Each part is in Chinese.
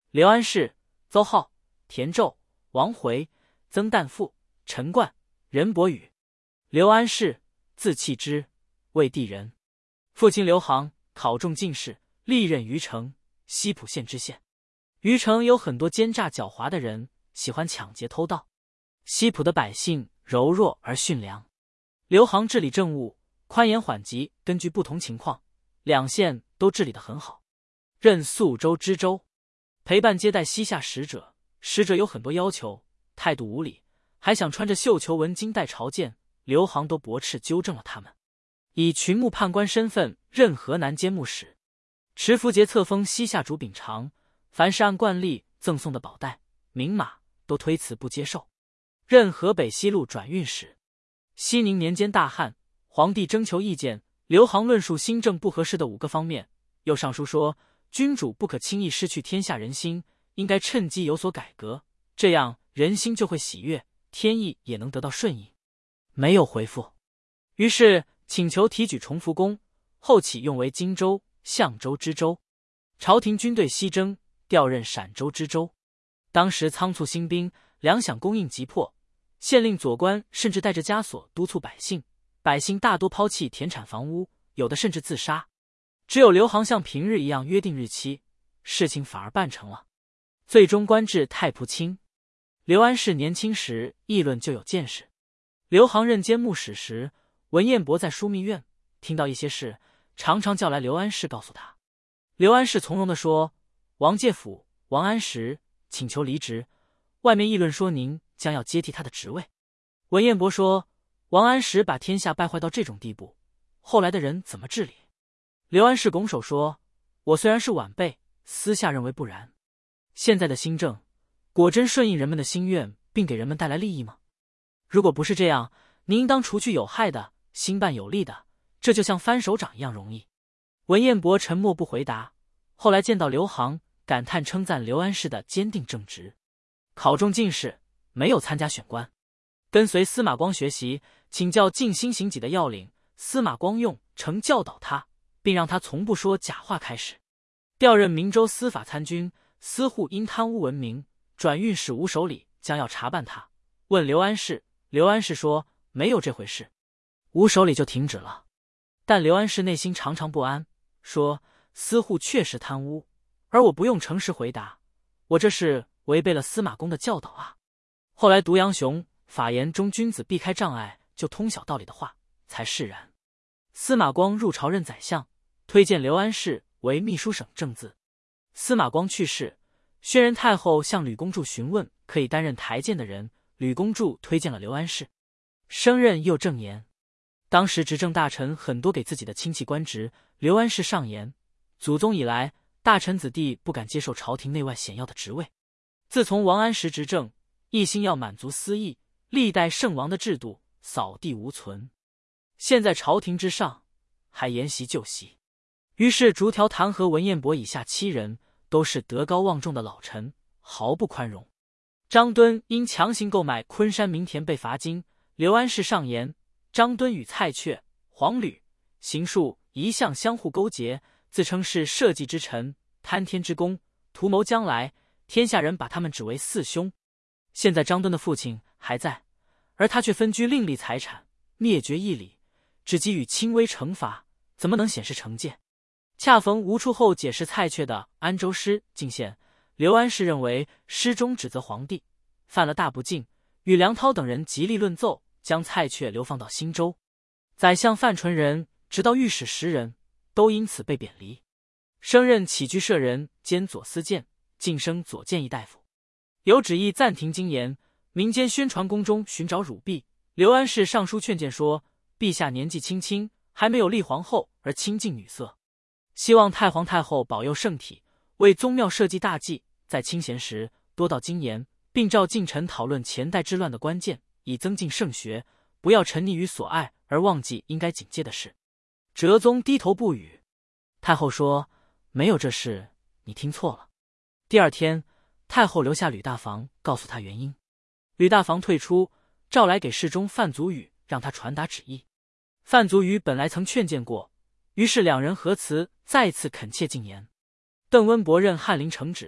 刘安世、邹浩、田胄、王回、曾旦父、陈冠、任伯宇。刘安世，字弃之，魏地人，父亲刘航考中进士，历任虞城、西浦县知县。虞城有很多奸诈狡猾的人，喜欢抢劫偷盗。西浦的百姓柔弱而驯良。刘航治理政务宽严缓急，根据不同情况，两县都治理得很好。任宿州知州，陪伴接待西夏使者，使者有很多要求，态度无礼，还想穿着绣球纹巾带朝见，刘航都驳斥纠正了他们。以群牧判官身份任河南监牧使，持符节册封西夏主秉常，凡是按惯例赠送的宝带、名马都推辞不接受。任河北西路转运使。熙宁年间大旱，皇帝征求意见，刘航论述新政不合适的5个方面，又上书说君主不可轻易失去天下人心，应该趁机有所改革，这样人心就会喜悦，天意也能得到顺应。没有回复，于是请求提举崇福宫，后启用为荆州、象州知州。朝廷军队西征，调任陕州知州。当时仓促兴兵，粮饷供应急迫，县令左官甚至带着枷锁督促百姓，百姓大多抛弃田产房屋，有的甚至自杀。只有刘航像平日一样约定日期，事情反而办成了，最终官至太仆卿。刘安世年轻时议论就有见识。刘航任监牧使时，文彦博在枢密院听到一些事，常常叫来刘安世告诉他。刘安世从容地说：王介甫、王安石请求离职，外面议论说您将要接替他的职位。文彦博说：王安石把天下败坏到这种地步，后来的人怎么治理？刘安世拱手说：我虽然是晚辈，私下认为不然。现在的新政果真顺应人们的心愿，并给人们带来利益吗？如果不是这样，您应当除去有害的，兴办有利的，这就像翻手掌一样容易。文彦博沉默不回答。后来见到刘航，感叹称赞刘安世的坚定正直。考中进士，没有参加选官，跟随司马光学习，请教尽心行己的要领。司马光用诚教导他，并让他从不说假话开始。调任明州司法参军，司户因贪污闻名，转运使吴守礼将要查办他，问刘安世，刘安世说没有这回事，吴守礼就停止了。但刘安世内心常常不安，说司户确实贪污，而我不用诚实回答，我这是违背了司马公的教导啊。后来读杨雄法言中君子避开障碍就通晓道理的话，才释然。司马光入朝任宰相，推荐刘安世为秘书省正字。司马光去世，宣仁太后向吕公著询问可以担任台谏的人，吕公著推荐了刘安世，升任右正言。当时执政大臣很多给自己的亲戚官职，刘安世上言，祖宗以来大臣子弟不敢接受朝廷内外显要的职位。自从王安石执政，一心要满足私意，历代圣王的制度扫地无存。现在朝廷之上还沿袭旧习，于是逐条弹劾文彦博以下7人，都是德高望重的老臣，毫不宽容。张敦因强行购买昆山名田被罚金，刘安世上言，张敦与蔡确、黄吕、邢树一向相互勾结，自称是社稷之臣，贪天之功，图谋将来，天下人把他们指为4凶。现在张敦的父亲还在，而他却分居另立财产，灭绝义理，只给予轻微惩罚，怎么能显示惩戒？恰逢吴出后解释蔡确的安州诗进献，刘安世认为诗中指责皇帝犯了大不敬，与梁涛等人极力论奏，将蔡确流放到新州。宰相范纯仁直到御史10人都因此被贬离，升任起居舍人兼左司谏，晋升左谏议大夫。有旨意暂停经言，民间宣传宫中寻找汝婢。刘安世上书劝谏说，陛下年纪轻轻，还没有立皇后而亲近女色，希望太皇太后保佑圣体，为宗庙社稷大计，在清闲时多到经言，并召近臣讨论前代之乱的关键，以增进圣学，不要沉溺于所爱而忘记应该警戒的事。哲宗低头不语。太后说，没有这事，你听错了。第2天，太后留下吕大房，告诉他原因。吕大房退出，召来给侍中范祖禹，让他传达旨意。范祖禹本来曾劝谏过，于是2人合辞，再次恳切进言。邓温伯任翰林承旨，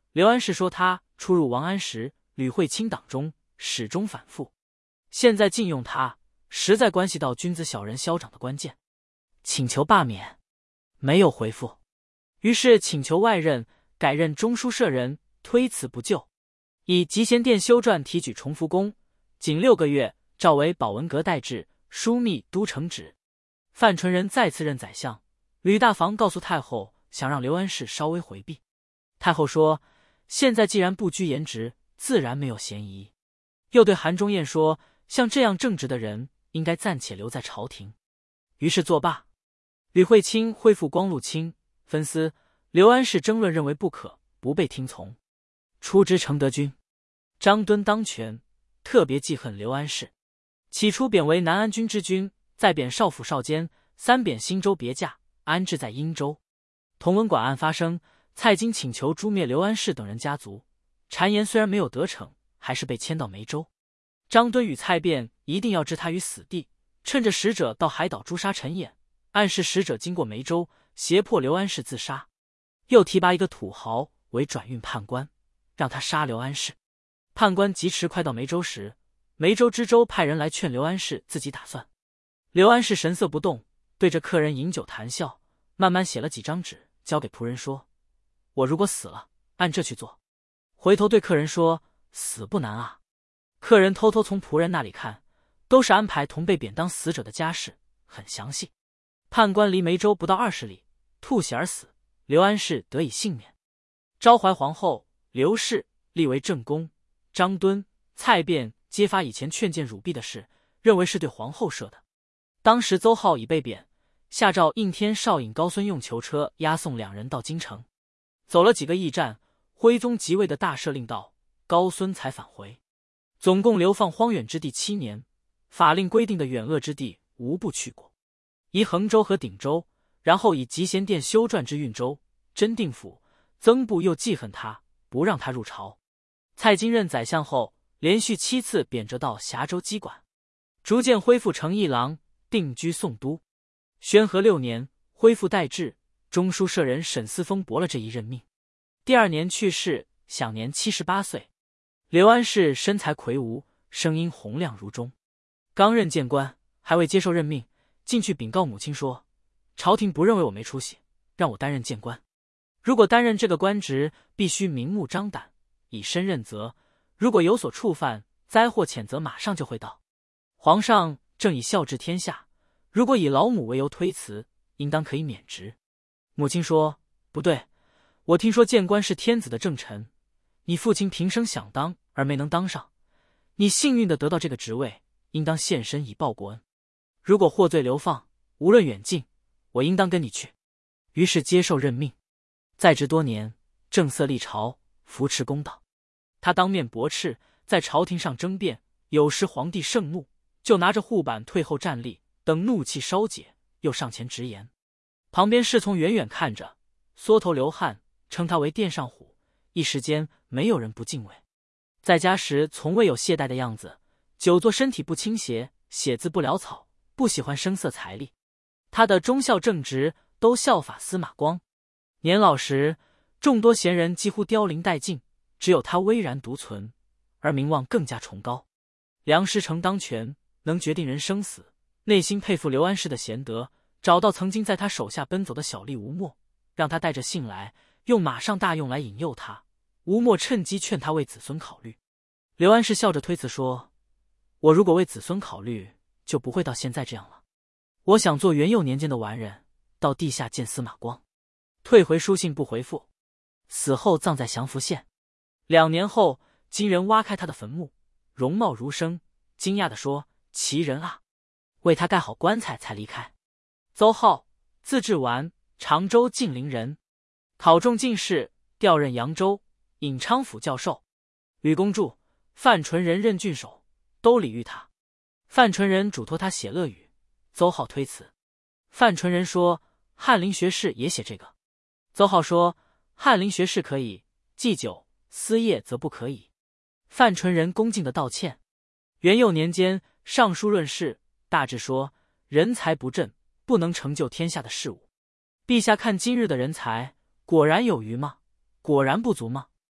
刘安世说他出入王安石、吕惠卿党中，始终反复，现在禁用他，实在关系到君子小人消长的关键，请求罢免。没有回复，于是请求外任，改任中书舍人，推辞不就，以集贤殿修撰提举崇福宫，仅6个月，召为保文阁代制，枢密都承旨。范纯仁再次任宰相，吕大防告诉太后，想让刘安世稍微回避。太后说，现在既然不拘颜职，自然没有嫌疑。又对韩忠彦说，像这样正直的人，应该暂且留在朝廷。于是作罢。吕惠卿恢复光禄卿，分司，刘安世争论认为不可，不被听从。出知承德军。张敦当权，特别记恨刘安世。起初贬为南安军之君，再贬少府少监，3贬新州别驾，安置在殷州。同文馆案发生，蔡京请求诛灭刘安世等人家族，谗言虽然没有得逞，还是被迁到梅州。张敦与蔡卞一定要置他于死地，趁着使者到海岛诛杀陈演，暗示使者经过梅州，胁迫刘安世自杀。又提拔一个土豪为转运判官，让他杀刘安世。判官疾驰快到梅州时，梅州知州派人来劝刘安世自己打算。刘安世神色不动，对着客人饮酒谈笑，慢慢写了几张纸，交给仆人说，我如果死了，按这去做。回头对客人说，死不难啊。客人偷偷从仆人那里看，都是安排同被贬当死者的家事，很详细。判官离梅州不到20里，吐血而死，刘安世得以幸免。昭怀皇后刘氏立为正宫，张敦、蔡卞揭发以前劝谏辱婢的事，认为是对皇后设的。当时邹浩已被贬，下诏应天少尹高孙用囚车押送2人到京城。走了几个驿站，徽宗即位的大赦令到，高孙才返回。总共流放荒远之地7年，法令规定的远恶之地无不去过，移衡州和鼎州，然后以集贤殿修撰至运州、真定府。曾部又记恨他，不让他入朝。蔡京任宰相后，连续7次贬谪到峡州机管，逐渐恢复成议郎，定居宋都。宣和6年，恢复代制，中书舍人沈思峰驳了这一任命。第2年去世，享年78岁。刘安世身材魁梧，声音洪亮如钟。刚任谏官，还未接受任命，进去禀告母亲说，朝廷不认为我没出息，让我担任谏官。如果担任这个官职，必须明目张胆，以身任责，如果有所触犯，灾祸谴责马上就会到。皇上正以孝治天下，如果以老母为由推辞，应当可以免职。母亲说，不对，我听说谏官是天子的正臣，你父亲平生想当而没能当上，你幸运地得到这个职位，应当献身以报国恩。如果获罪流放，无论远近，我应当跟你去。于是接受任命，在职多年，正色立朝，扶持公道。他当面驳斥，在朝廷上争辩，有时皇帝盛怒，就拿着护板退后站立，等怒气稍解，又上前直言。旁边侍从远远看着，缩头流汗，称他为殿上虎，一时间没有人不敬畏。在家时从未有懈怠的样子，久坐身体不倾斜，写字不潦草，不喜欢声色财力。他的忠孝正直都效法司马光。年老时，众多贤人几乎凋零殆尽，只有他巍然独存，而名望更加崇高。梁师成当权，能决定人生死，内心佩服刘安世的贤德，找到曾经在他手下奔走的小吏吴默，让他带着信来，用马上大用来引诱他。吴默趁机劝他为子孙考虑。刘安世笑着推辞说，我如果为子孙考虑，就不会到现在这样了。我想做元佑年间的完人，到地下见司马光。退回书信不回复，死后葬在祥符县。2年后，金人挖开他的坟墓，容貌如生，惊讶地说，奇人啊！为他盖好棺材才离开。邹浩，字志完，常州晋陵人，考中进士，调任扬州颍昌府教授。吕公著，范纯仁任郡守，都礼遇他。范纯仁嘱托他写乐语，邹浩推辞。范纯仁说，翰林学士也写这个。邹浩说，翰林学士可以，祭酒私业则不可以。范纯仁恭敬地道歉。元佑年间，尚书论事，大致说，人才不振，不能成就天下的事务。陛下看今日的人才，果然有余吗？果然不足吗？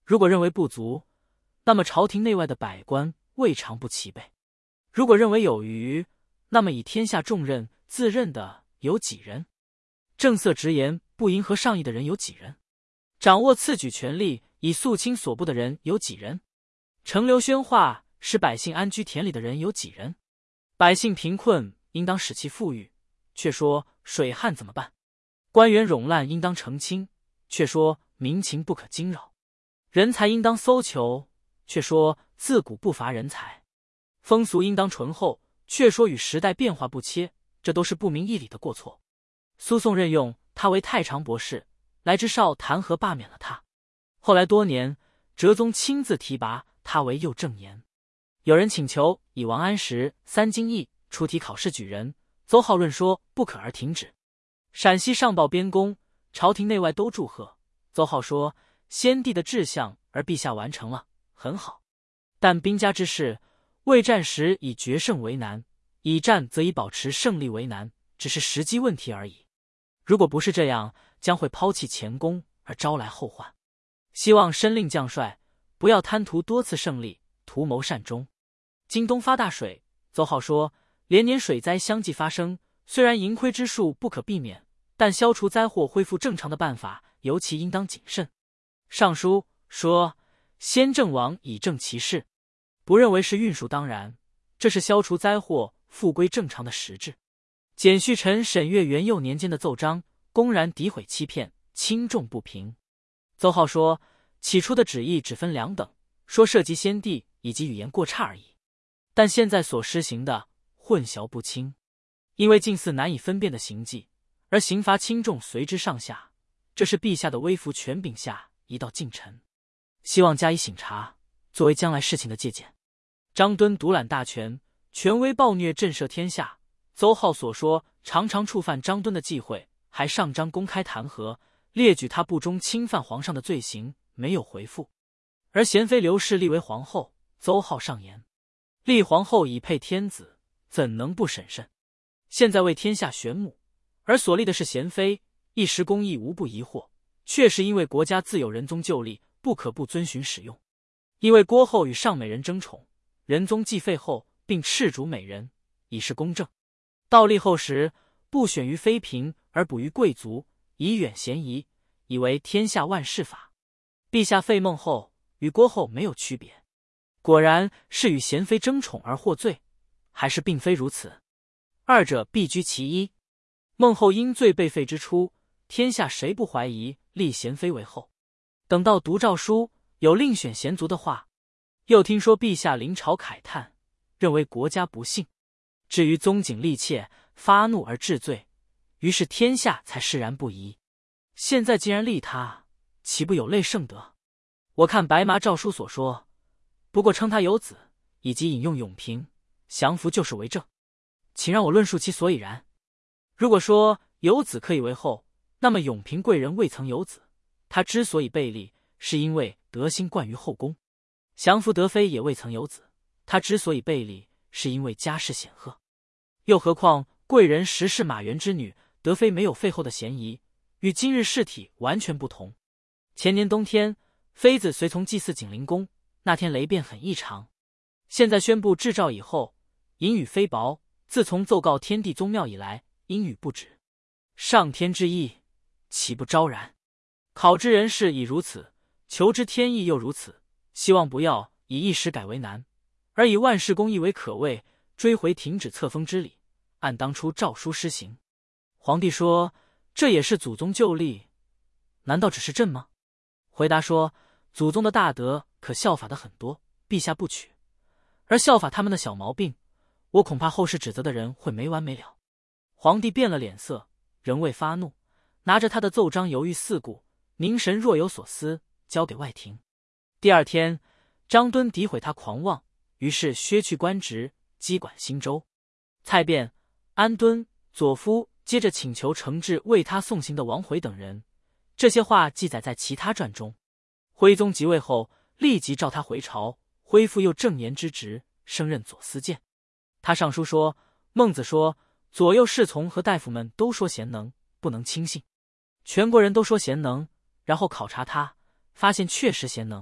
如果认为不足，那么朝廷内外的百官未尝不齐备；如果认为有余，那么以天下重任自任的有几人？正色直言不迎合上意的人有几人？掌握次举权力以肃清所部的人有几人？城流宣化使百姓安居田里的人有几人？百姓贫困应当使其富裕，却说水旱怎么办？官员冗滥应当澄清，却说民情不可惊扰；人才应当搜求，却说自古不乏人才；风俗应当淳厚，却说与时代变化不切，这都是不明义理的过错。苏颂任用他为太常博士，来之少弹劾罢免了他。后来多年，哲宗亲自提拔他为右正言。有人请求以王安石、三经义出题考试举人，邹浩论说不可而停止。陕西上报边功，朝廷内外都祝贺。邹浩说：先帝的志向而陛下完成了，很好。但兵家之事，未战时以决胜为难，以战则以保持胜利为难，只是时机问题而已。如果不是这样，将会抛弃前功而招来后患。希望申令将帅不要贪图多次胜利，图谋善终。京东发大水，邹浩说：连年水灾相继发生，虽然盈亏之数不可避免，但消除灾祸恢复正常的办法尤其应当谨慎。上书说：先正王以正其事，不认为是运数当然，这是消除灾祸复归正常的实质。简续臣沈月元佑年间的奏章，公然诋毁欺骗，轻重不平。邹浩说：起初的旨意只分两等，说涉及先帝以及语言过差而已，但现在所施行的混淆不清，因为近似难以分辨的行迹，而刑罚轻重随之上下，这是陛下的微服权柄下一道禁臣，希望加以省察，作为将来事情的借鉴。张敦独揽大权，权威暴虐震慑天下。邹浩所说常常触犯张敦的忌讳，还上章公开弹劾，列举他不忠侵犯皇上的罪行，没有回复。而贤妃刘氏立为皇后，邹浩上言：立皇后以配天子，怎能不审慎？现在为天下玄母，而所立的是贤妃，一时公义无不疑惑，确实因为国家自有仁宗旧例，不可不遵循使用。因为郭后与上美人争宠，仁宗既废后，并斥逐美人，以示公正。到立后时，不选于妃嫔，而补于贵族，以远嫌疑，以为天下万事法。陛下废孟后与郭后没有区别，果然是与贤妃争宠而获罪，还是并非如此？二者必居其一。孟后因罪被废之初，天下谁不怀疑立贤妃为后？等到读诏书有另选贤族的话，又听说陛下临朝慨叹，认为国家不幸。至于宗景立妾，发怒而治罪，于是天下才释然不疑。现在既然立他，岂不有累圣德？我看白麻诏书所说，不过称他有子，以及引用永平、降服就是为证。请让我论述其所以然。如果说有子可以为后，那么永平贵人未曾有子，他之所以被立，是因为德心惯于后宫；降服德妃也未曾有子，他之所以被立，是因为家世显赫。又何况贵人实是马援之女，德妃没有废后的嫌疑，与今日事体完全不同。前年冬天，妃子随从祭祀景灵宫，那天雷变很异常。现在宣布制诏以后，阴雨非薄，自从奏告天地宗庙以来，阴雨不止。上天之意，岂不昭然？考之人事已如此，求之天意又如此，希望不要以一时改为难，而以万事公义为可畏，追回停止册封之礼，按当初诏书施行。皇帝说：这也是祖宗旧例，难道只是朕吗？回答说：祖宗的大德可效法的很多，陛下不取，而效法他们的小毛病，我恐怕后世指责的人会没完没了。皇帝变了脸色，仍未发怒，拿着他的奏章犹豫四顾，凝神若有所思，交给外廷。第二天，张敦诋毁他狂妄，于是削去官职，击管新州。蔡卞、安敦、左夫接着请求惩治为他送行的王回等人，这些话记载在其他传中。徽宗即位后，立即召他回朝，恢复右正言之职，升任左司谏。他上书说：孟子说左右侍从和大夫们都说贤能，不能轻信。全国人都说贤能，然后考察他，发现确实贤能，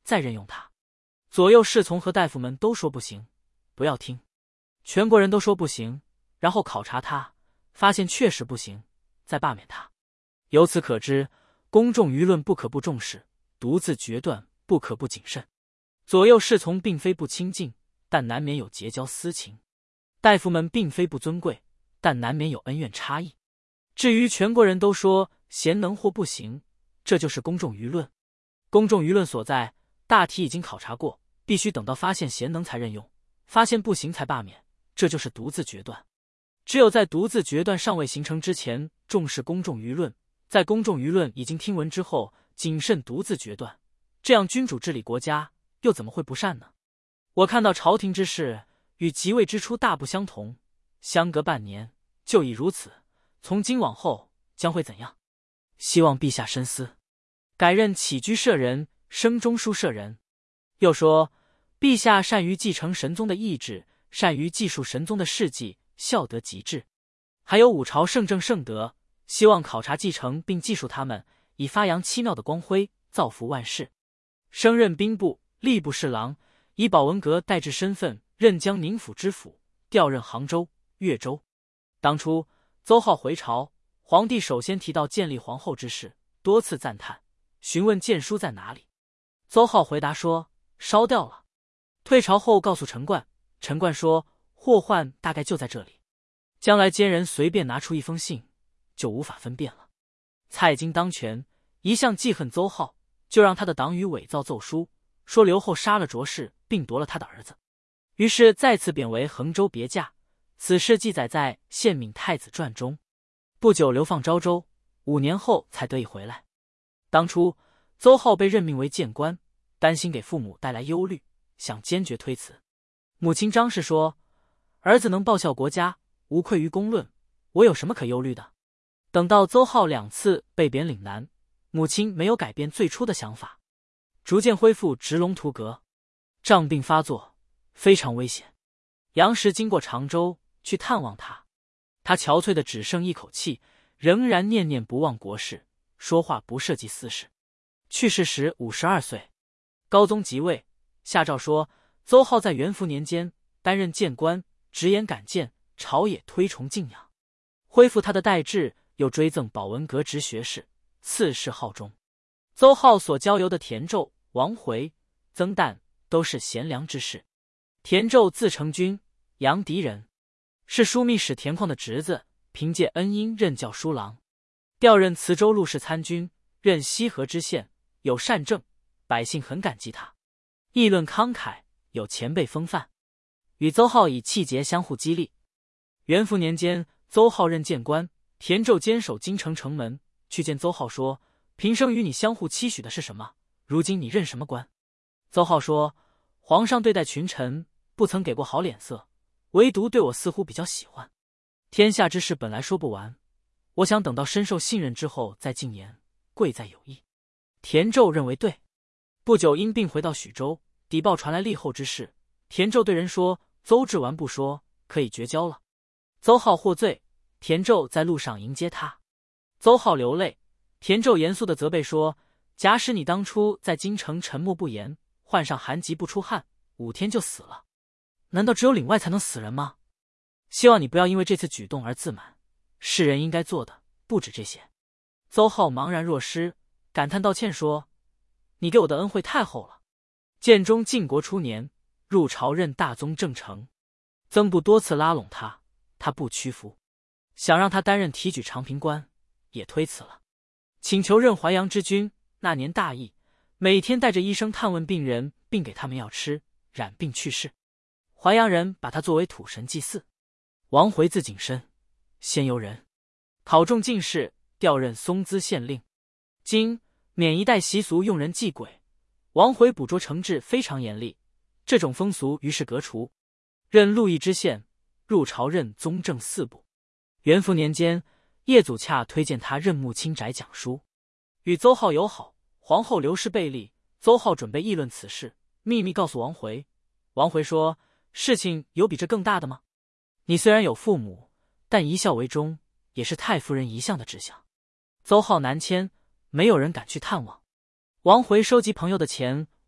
再任用他。左右侍从和大夫们都说不行，不要听。全国人都说不行，然后考察他，发现确实不行，再罢免他。由此可知，公众舆论不可不重视，独自决断不可不谨慎。左右侍从并非不亲近，但难免有结交私情；大夫们并非不尊贵，但难免有恩怨差异。至于全国人都说贤能或不行，这就是公众舆论。公众舆论所在，大体已经考察过，必须等到发现贤能才任用，发现不行才罢免，这就是独自决断。只有在独自决断尚未形成之前，重视公众舆论；在公众舆论已经听闻之后，谨慎独自决断。这样君主治理国家，又怎么会不善呢？我看到朝廷之事与即位之初大不相同，相隔半年就已如此，从今往后将会怎样？希望陛下深思。改任起居舍人，升中书舍人。又说，陛下善于继承神宗的意志，善于记述神宗的事迹，孝德极致。还有五朝圣正圣德，希望考察继承并记述他们，以发扬奇妙的光辉，造福万世。升任兵部、吏部侍郎，以保文阁代制身份任江宁府知府，调任杭州、越州。当初邹浩回朝，皇帝首先提到建立皇后之事，多次赞叹，询问谏书在哪里。邹浩回答说烧掉了。退朝后告诉陈冠，陈冠说祸患大概就在这里，将来奸人随便拿出一封信，就无法分辨了。蔡京当权，一向记恨邹浩，就让他的党羽伪造奏书，说刘后杀了卓氏，并夺了他的儿子，于是再次贬为衡州别驾。此事记载在《献敏太子传》中。不久流放昭州，5年后才得以回来。当初邹浩被任命为谏官，担心给父母带来忧虑，想坚决推辞。母亲张氏说，儿子能报效国家，无愧于公论，我有什么可忧虑的？等到邹浩2次被贬岭南，母亲没有改变最初的想法，逐渐恢复直龙图阁。瘴病发作，非常危险。杨时经过常州去探望他，他憔悴的只剩一口气，仍然念念不忘国事，说话不涉及私事。去世时52岁。高宗即位，下诏说邹浩在元符年间担任谏官，直言敢谏，朝野推崇敬仰。恢复他的代制，又追赠保文阁直学士，赐谥浩中。邹浩所交游的田胄、王回、曾旦都是贤良之士。田胄字成君，阳翟人，是枢密使田况的侄子，凭借恩荫任教书郎，调任磁州录事参军，任西河知县，有善政，百姓很感激他。议论慷慨，有前辈风范，与邹浩以气节相互激励。元符年间，邹浩任谏官，田胄坚守京城城门，去见邹浩说，平生与你相互期许的是什么？如今你任什么官？邹浩说，皇上对待群臣不曾给过好脸色，唯独对我似乎比较喜欢。天下之事本来说不完，我想等到深受信任之后再进言，贵在有意。田胄认为对。不久因病回到许州，邸报传来立后之事，田胄对人说，邹治完不说，可以绝交了。邹浩获罪，田胄在路上迎接他，邹浩流泪，田胄严肃地责备说，假使你当初在京城沉默不言，患上寒疾不出汗，5天就死了，难道只有岭外才能死人吗？希望你不要因为这次举动而自满，世人应该做的不止这些。邹浩茫然若失，感叹道歉说，你给我的恩惠太厚了。建中晋国初年，入朝任大宗正丞，曾部多次拉拢他，他不屈服，想让他担任提举长平官，也推辞了。请求任淮阳之君，那年大疫，每天带着医生探问病人，并给他们药吃，染病去世。淮阳人把他作为土神祭祀。王回字景深，仙游人，考中进士，调任松滋县令。今缅一带习俗用人祭鬼，王回捕捉惩治非常严厉，这种风俗于是革除。任鹿邑知县，入朝任宗正4部。元符年间，叶祖洽推荐他任穆清宅讲书，与邹浩友好。皇后刘氏被立，邹浩准备议论此事，秘密告诉王回。王回说，事情有比这更大的吗？你虽然有父母，但一孝为忠，也是太夫人一向的志向。邹浩南迁，没有人敢去探望。王回收集朋友的钱，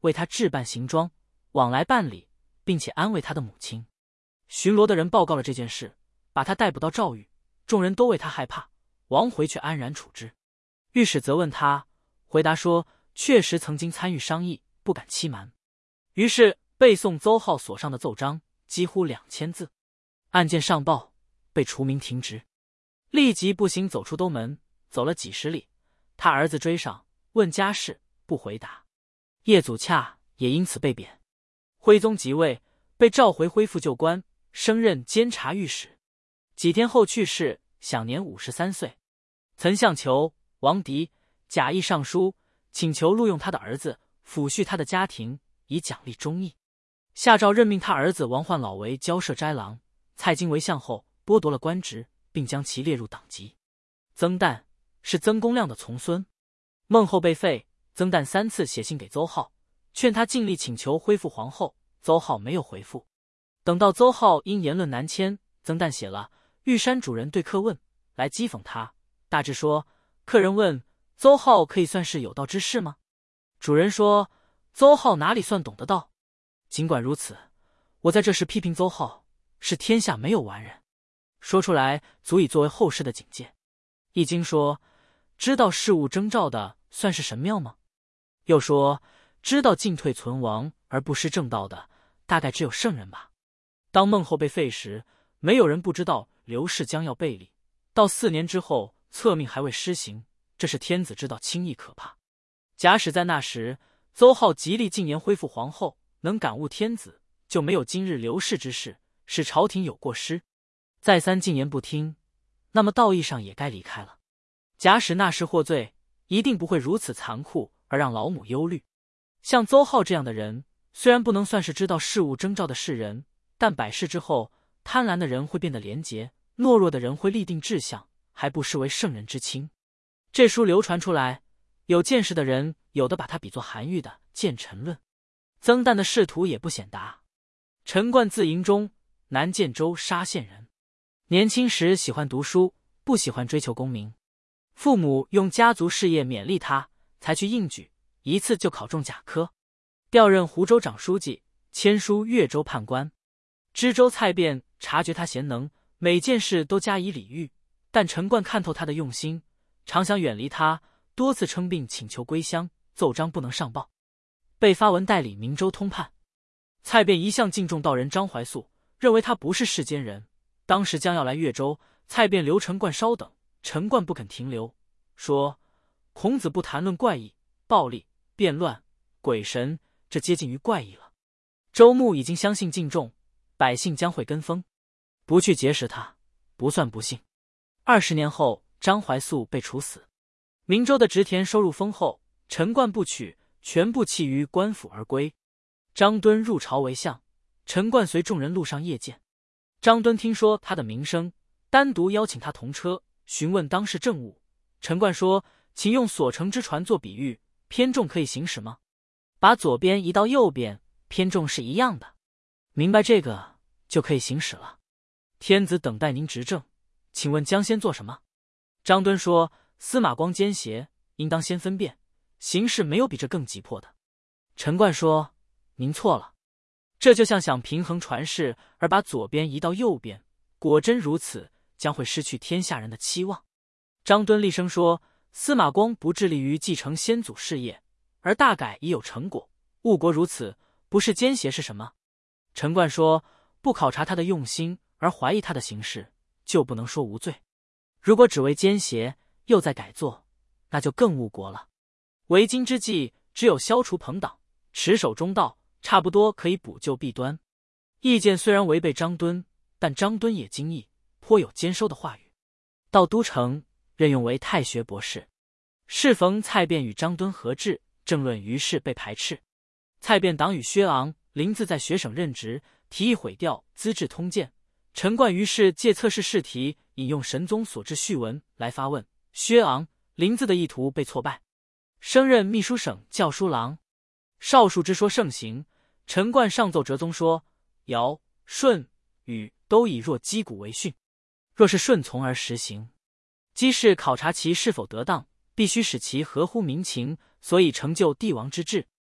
为他置办行装，往来办理，并且安慰他的母亲。巡逻的人报告了这件事，把他逮捕到诏狱，众人都为他害怕，王回却安然处之。御史责问他，回答说确实曾经参与商议，不敢欺瞒。于是背诵邹浩所上的奏章，几乎2000字。案件上报，被除名停职，立即步行走出东门，走了几十里。他儿子追上，问家事，不回答。叶祖洽也因此被贬。徽宗即位，被召回恢复旧官，升任监察御史。几天后去世，享年53岁。岑相求、王迪、贾谊上书，请求录用他的儿子，抚恤他的家庭，以奖励忠义。下诏任命他儿子王焕老为交涉斋郎，蔡京为相后，剥夺了官职，并将其列入党籍。曾旦是曾公亮的从孙。孟后被废，曾旦3次写信给邹浩，劝他尽力请求恢复皇后，邹浩没有回复。等到邹浩因言论难迁，曾旦写了玉山主人对客问来讥讽他，大致说客人问邹浩可以算是有道之士吗？主人说邹浩哪里算懂得道？尽管如此，我在这时批评邹浩，是天下没有完人，说出来足以作为后世的警戒。易经说知道事物征兆的算是神庙吗？又说知道进退存亡而不失正道的大概只有圣人吧。当孟后被废时，没有人不知道刘氏将要背离，到4年之后册命还未施行，这是天子之道轻易可怕。假使在那时邹浩极力进言恢复皇后，能感悟天子，就没有今日刘氏之事，使朝廷有过失。再三进言不听，那么道义上也该离开了。假使那时获罪，一定不会如此残酷而让老母忧虑。像邹浩这样的人，虽然不能算是知道事物征兆的世人，但百世之后，贪婪的人会变得廉洁，懦弱的人会立定志向，还不失为圣人之亲。这书流传出来，有见识的人有的把它比作韩愈的《谏臣论》。曾旦的仕途也不显达。陈冠字营中，南建州沙县人。年轻时喜欢读书，不喜欢追求功名。父母用家族事业勉励他，才去应举，一次就考中甲科，调任湖州长书记，迁书越州判官。知州蔡卞察觉他贤能，每件事都加以礼遇，但陈冠看透他的用心，常想远离他，多次称病请求归乡，奏章不能上报，被发文代理明州通判。蔡卞一向敬重道人张怀素，认为他不是世间人。当时将要来越州，蔡卞留陈冠稍等，陈冠不肯停留，说孔子不谈论怪异、暴力、变乱、鬼神，这接近于怪异了。周牧已经相信敬重，百姓将会跟风，不去结识他，不算不幸。20年后，张怀素被处死。明州的植田收入丰厚，陈冠不取，全部弃于官府而归。张敦入朝为相，陈冠随众人路上谒见。张敦听说他的名声，单独邀请他同车，询问当世政务。陈冠说：“请用所乘之船做比喻，偏重可以行驶吗？把左边移到右边，偏重是一样的。明白这个就可以行驶了。天子等待您执政，请问将先做什么？”张敦说：“司马光奸邪，应当先分辨，行事没有比这更急迫的。”陈冠说：“您错了。这就像想平衡传世而把左边移到右边，果真如此，将会失去天下人的期望。”张敦厉声说：“司马光不致力于继承先祖事业，而大改已有成果，误国如此，不是奸邪是什么？”陈冠说：“不考察他的用心而怀疑他的行事，就不能说无罪。如果只为奸邪又在改作，那就更误国了。为今之计，只有消除朋党，持守中道，差不多可以补救弊端。”意见虽然违背张敦，但张敦也精益，颇有兼收的话语。到都城，任用为太学博士。适逢蔡卞与张敦合治，政论于是被排斥。蔡卞党羽薛昂、林自在学省任职，提议毁掉《资治通鉴》。陈冠于是借测试试题，引用神宗所制序文来发问。薛昂、林自的意图被挫败，升任秘书省校书郎。少数之说盛行，陈冠上奏哲宗说：“尧、舜、禹都以若击鼓为训，若是顺从而实行，稽试考察其是否得当，必须使其合乎民情，所以成就帝王之治。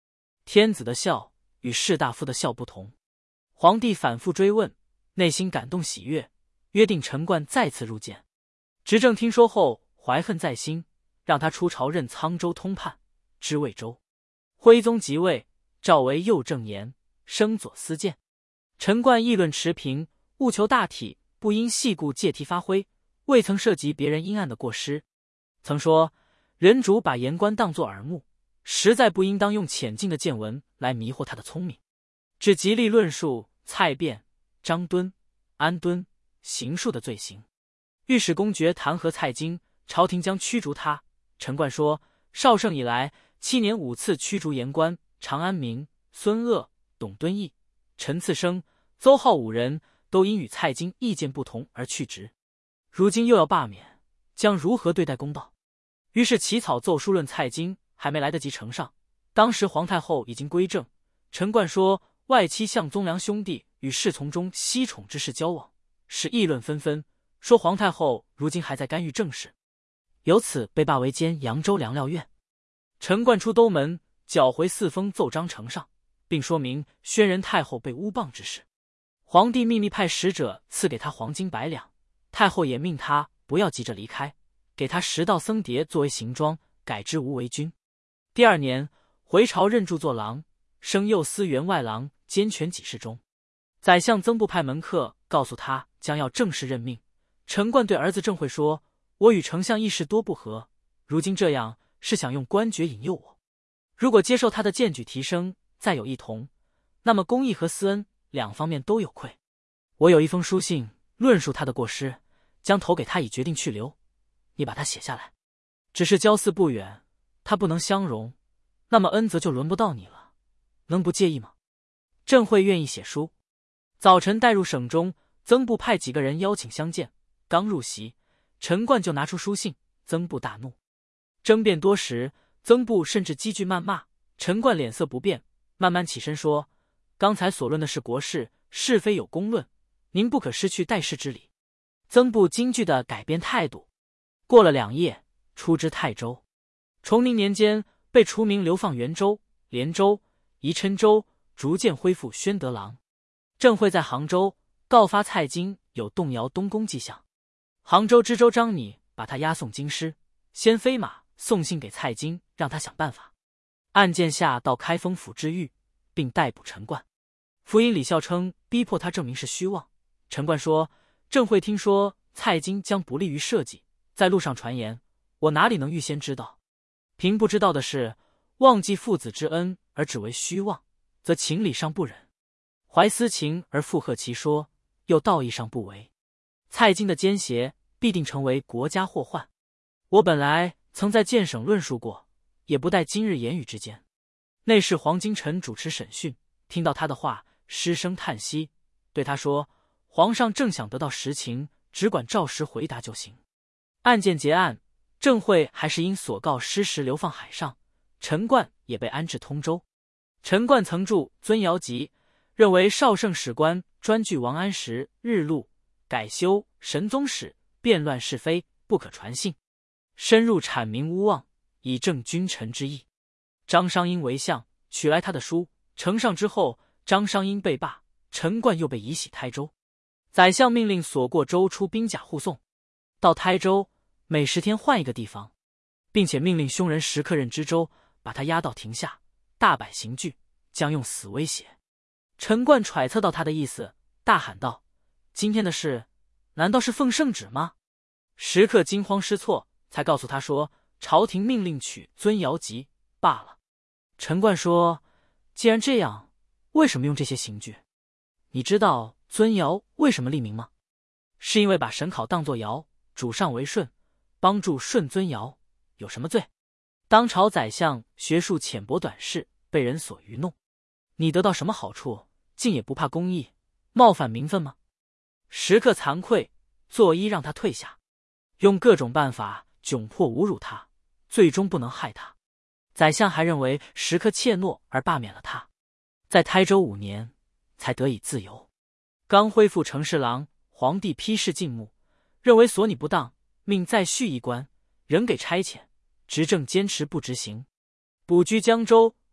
天子的孝与士大夫的孝不同。皇帝反复追问，内心感动喜悦，约定陈冠再次入见。执政听说后怀恨在心，让他出朝任沧州通判，知魏州。徽宗即位，诏为右正言，升左司谏。陈冠议论持平，务求大体，不因细故借题发挥，未曾涉及别人阴暗的过失。曾说人主把言官当作耳目，实在不应当用浅近的见闻来迷惑他的聪明。只极力论述蔡卞、张敦、安敦刑术的罪行。御史公爵弹劾蔡京，朝廷将驱逐他。陈冠说，绍圣以来7年5次驱逐言官长安明、孙鄂、董敦义、陈次生、邹浩5人都因与蔡京意见不同而去职，如今又要罢免，将如何对待公道？于是起草奏书论蔡京，还没来得及呈上，当时皇太后已经归政。陈冠说，外戚向宗良兄弟与侍从中惜宠之事交往，使议论纷纷，说皇太后如今还在干预政事，由此被罢为兼扬州粮料院。陈冠出都门，缴回4封奏章呈上，并说明宣仁太后被诬谤之事。皇帝秘密派使者赐给他黄金100两，太后也命他不要急着离开，给他10道僧牒作为行装，改之无为君。第2年回朝任著作郎，升右司员外郎，兼权给事中。宰相曾布派门客告诉他将要正式任命。陈冠对儿子郑会说，我与丞相议事多不合，如今这样是想用官爵引诱我。如果接受他的荐举提升，再有一同，那么公义和私恩2方面都有愧。我有一封书信论述他的过失，将投给他以决定去留，你把它写下来。只是交祀不远，他不能相容，那么恩泽就轮不到你了，能不介意吗？郑会愿意写书。早晨带入省中，曾布派几个人邀请相见。刚入席，陈冠就拿出书信，曾布大怒。争辩多时，曾布甚至积句谩骂。陈冠脸色不变，慢慢起身说，刚才所论的是国事，是非有公论，您不可失去待事之理。曾布惊惧地改变态度。过了2夜，出知泰州。崇宁年间被除名，流放元州、连州、宜郴州，逐渐恢复宣德郎。郑会在杭州告发蔡京有动摇东宫迹象。杭州知州张拟把他押送京师，先飞马送信给蔡京，让他想办法。案件下到开封府治狱，并逮捕陈冠。福音李孝称逼迫他证明是虚妄。陈冠说，郑会听说蔡京将不利于社稷，在路上传言，我哪里能预先知道？凭不知道的事，忘记父子之恩而只为虚妄，则情理上不忍，怀私情而附和其说，又道义上不为。蔡京的奸邪必定成为国家祸患。我本来曾在建省论述过，也不待今日言语之间。内侍黄金臣主持审讯，听到他的话，失声叹息，对他说，皇上正想得到实情，只管照实回答就行。案件结案，郑会还是因所告失实流放海上，陈冠也被安置通州。陈冠曾著《尊尧集》，认为绍圣史官专据王安石日录，改修神宗史，辩乱是非，不可传信，深入阐明诬妄，以正君臣之义。张商英为相，取来他的书，呈上之后，张商英被罢，陈冠又被移徙台州。宰相命令所过州出兵甲护送，到台州每10天换一个地方，并且命令凶人时刻任知州，把他押到庭下，大摆刑具，将用死威胁。陈冠揣测到他的意思，大喊道，今天的事难道是奉圣旨吗？时刻惊慌失措，才告诉他说，朝廷命令取《尊尧集》罢了。陈冠说，既然这样，为什么用这些刑具？你知道尊尧为什么立名吗？是因为把审考当作尧，主上为舜，帮助舜尊尧，有什么罪？当朝宰相学术浅薄短视，被人所愚弄，你得到什么好处？竟也不怕公义，冒犯民愤吗？时刻惭愧，作揖让他退下，用各种办法窘迫侮辱他，最终不能害他。宰相还认为时刻怯懦而罢免了他，在台州5年才得以自由。刚恢复成侍郎，皇帝批示进幕，认为所拟不当，命再续一官，仍给差遣，执政坚持不执行。补居江州，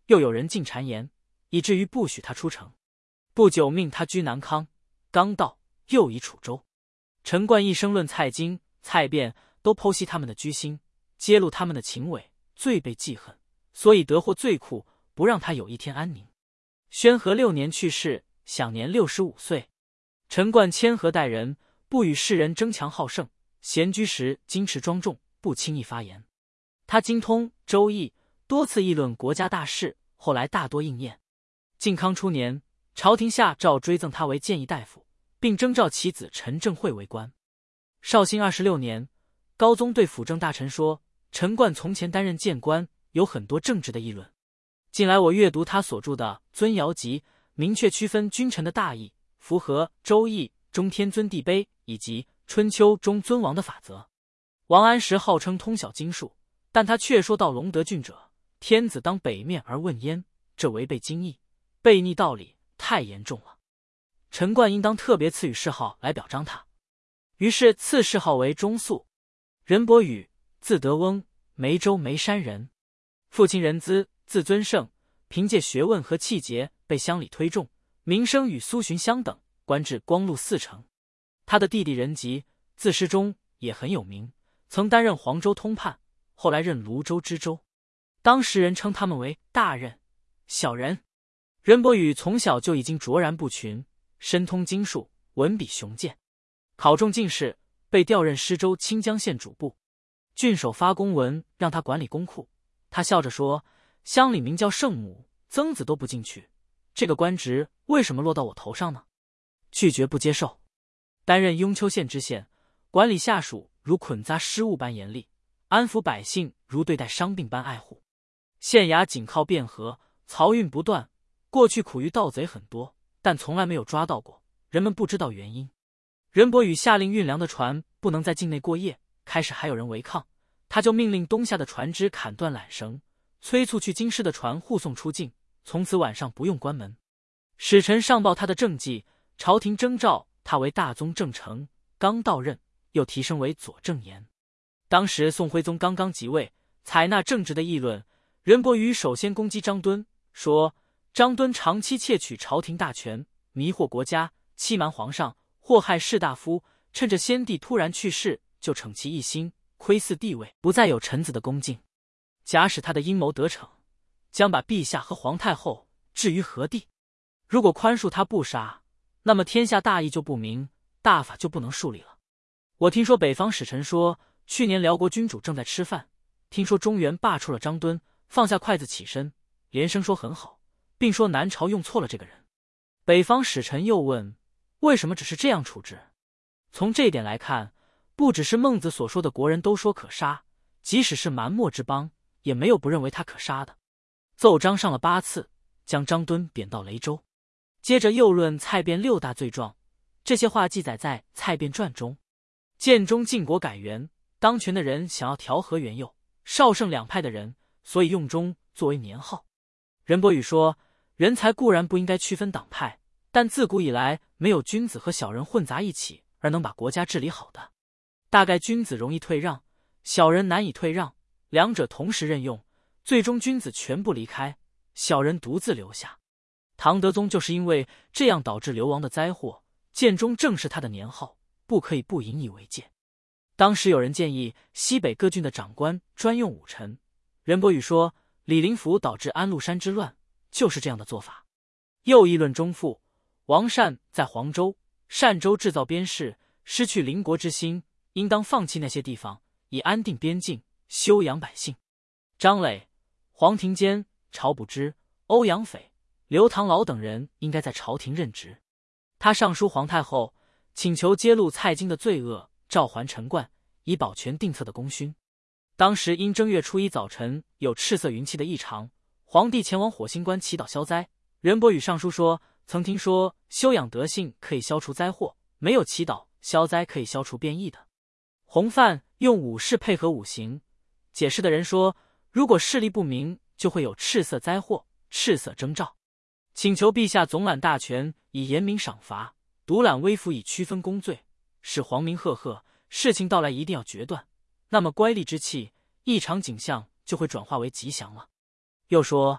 又有人进谗言，以至于不许他出城。不久命他居南康，刚到又以楚州。陈冠一生论蔡京、蔡卞，都剖析他们的居心，揭露他们的情伪，最被记恨，所以得获罪库，不让他有一天安宁。宣和6年去世，享年65岁。陈冠谦和待人，不与世人争强好胜，闲居时矜持庄重，不轻易发言。他精通《周易》，多次议论国家大事，后来大多应验。靖康初年，朝廷下诏追赠他为谏议大夫，并征召其子陈正会为官。绍兴26年，高宗对辅政大臣说，陈冠从前担任谏官，有很多正直的议论。近来我阅读他所著的《尊尧集》，明确区分君臣的大义，符合《周易》中天尊地卑以及《春秋》中尊王的法则。王安石号称通晓经术，但他却说到隆德俊者，天子当北面而问焉，这违背经义，背逆道理，太严重了。陈冠应当特别赐予谥号来表彰他，于是赐谥号为中肃。任伯宇，字德翁，梅州梅山人，父亲任资，字尊胜，凭借学问和气节被乡里推重，名声与苏洵相等，官至光禄4丞。他的弟弟任吉，字师中，也很有名，曾担任黄州通判，后来任泸州知州。当时人称他们为大任、小人。任伯宇从小就已经卓然不群，深通经术，文笔雄健，考中进士，被调任施州清江县主簿。郡守发公文让他管理公库，他笑着说，乡里名叫圣母，曾子都不进去，这个官职为什么落到我头上呢？拒绝不接受。担任雍丘县知县，管理下属如捆扎失物般严厉，安抚百姓如对待伤病般爱护。县衙紧靠汴河，漕运不断，过去苦于盗贼很多，但从来没有抓到过，人们不知道原因。任伯宇下令运粮的船不能在境内过夜，开始还有人违抗，他就命令东下的船只砍断缆绳，催促去京师的船护送出境，从此晚上不用关门。使臣上报他的政绩，朝廷征召他为大宗正丞，刚到任，又提升为左正言。当时宋徽宗刚刚即位，采纳正直的议论，任伯宇首先攻击张敦，说张敦长期窃取朝廷大权，迷惑国家，欺瞒皇上，祸害士大夫，趁着先帝突然去世，就逞其一心，窥伺地位，不再有臣子的恭敬。假使他的阴谋得逞，将把陛下和皇太后置于何地？如果宽恕他不杀，那么天下大义就不明，大法就不能树立了。我听说北方使臣说，去年辽国君主正在吃饭，听说中原罢黜了张敦，放下筷子起身，连声说很好，并说南朝用错了这个人。北方使臣又问，为什么只是这样处置？从这一点来看，不只是孟子所说的国人都说可杀，即使是蛮漠之邦，也没有不认为他可杀的。奏章上了8次，将张敦贬到雷州。接着又论蔡卞6大罪状，这些话记载在《蔡卞传》中。建中晋国改元，当权的人想要调和元佑、绍圣两派的人，所以用中作为年号。任伯宇说，人才固然不应该区分党派，但自古以来没有君子和小人混杂一起而能把国家治理好的。大概君子容易退让，小人难以退让，两者同时任用，最终君子全部离开，小人独自留下。唐德宗就是因为这样导致流亡的灾祸，建中正是他的年号，不可以不引以为戒。当时有人建议西北各郡的长官专用武臣，任伯宇说，李林甫导致安禄山之乱就是这样的做法。又议论中附，王善在黄州、单州制造边事，失去邻国之心，应当放弃那些地方，以安定边境，休养百姓。张磊、黄庭坚、晁补之、欧阳斐、刘唐劳等人应该在朝廷任职。他上书皇太后，请求揭露蔡京的罪恶，召还陈冠，以保全定策的功勋。当时因正月初1早晨有赤色云气的异常，皇帝前往火星关祈祷消灾。任伯宇上书说，曾听说修养德性可以消除灾祸，没有祈祷消灾可以消除变异的。洪范用武士配合五行，解释的人说，如果势力不明，就会有赤色灾祸、赤色征兆。请求陛下总揽大权，以严明赏罚，独揽微服以区分公罪，使皇民赫赫，事情到来一定要决断，那么乖戾之气、异常景象就会转化为吉祥了。又说，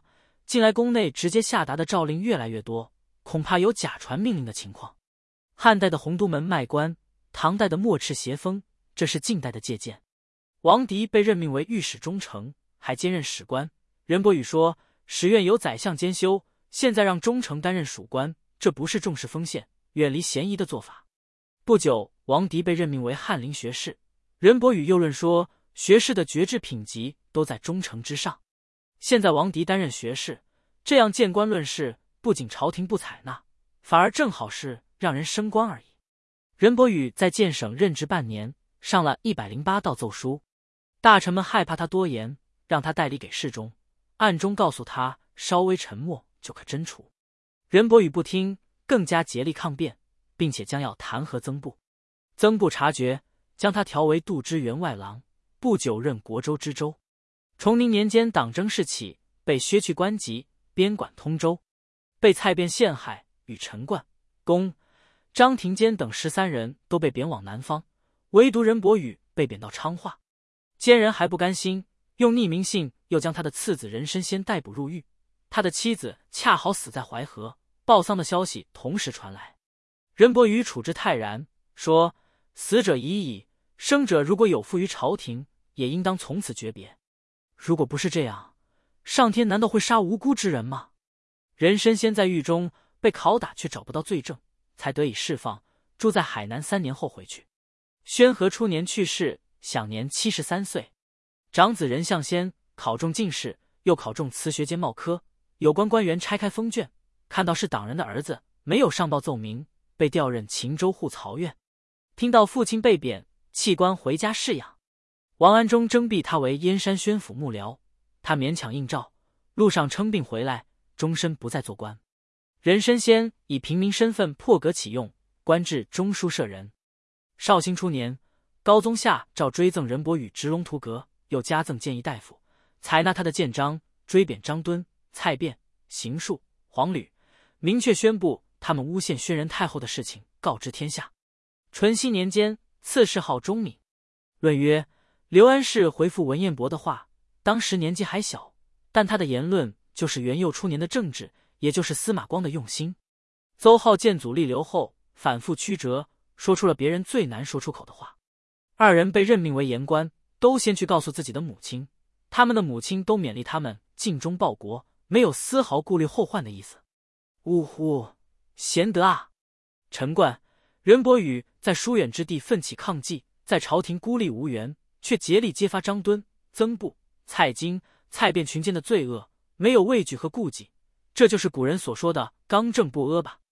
近来宫内直接下达的诏令越来越多，恐怕有假传命令的情况。汉代的洪都门卖官，唐代的墨赤邪风，这是近代的借鉴。王迪被任命为御史中丞，还兼任史官。任伯宇说，史院有宰相兼修，现在让中丞担任属官，这不是重视封县、远离嫌疑的做法。不久，王迪被任命为翰林学士。任伯宇又论说，学士的爵制品级都在中丞之上。现在王迪担任学士，这样谏官论事，不仅朝廷不采纳，反而正好是让人升官而已。任伯宇在建省任职半年，上了108道奏书。大臣们害怕他多言，让他代理给侍中，暗中告诉他稍微沉默就可真除。任伯宇不听，更加竭力抗辩，并且将要弹劾曾布。曾布察觉，将他调为度支员外郎，不久任国州知州。崇宁年间党争事起，被削去官籍，边管通州，被蔡卞陷害，与陈冠、龚、张廷坚等13人都被贬往南方，唯独任伯宇被贬到昌化。奸人还不甘心，用匿名信又将他的次子任申先逮捕入狱。他的妻子恰好死在淮河，报丧的消息同时传来。任伯宇处之泰然，说：死者已矣，生者如果有负于朝廷，也应当从此诀别。如果不是这样，上天难道会杀无辜之人吗？任申先在狱中被拷打，却找不到罪证，才得以释放，住在海南3年后回去。宣和初年去世，享年73岁。长子任相先考中进士，又考中慈学监茂科。有关官员拆开封卷，看到是党人的儿子，没有上报奏明，被调任秦州护曹院。听到父亲被贬，弃官回家侍养。王安忠征辟他为燕山宣抚幕僚，他勉强应召，路上称病回来，终身不再做官。任申先以平民身份破格启用，官至中书舍人。绍兴初年，高宗下诏追赠任伯宇直龙图阁，又加赠谏议大夫，采纳他的谏章，追贬张敦、蔡卞、邢树、黄履，明确宣布他们诬陷宣仁太后的事情告知天下。淳熙年间，赐谥号忠敏。论曰，刘安世回复文彦博的话，当时年纪还小，但他的言论就是元佑初年的政治，也就是司马光的用心。邹浩见阻力留后，反复曲折，说出了别人最难说出口的话。二人被任命为言官，都先去告诉自己的母亲，他们的母亲都勉励他们尽忠报国，没有丝毫顾虑后患的意思。呜呼，贤德啊！陈冠、任伯宇在疏远之地奋起抗计，在朝廷孤立无援，却竭力揭发张敦、曾布、蔡京、蔡卞群奸的罪恶，没有畏惧和顾忌，这就是古人所说的刚正不阿吧。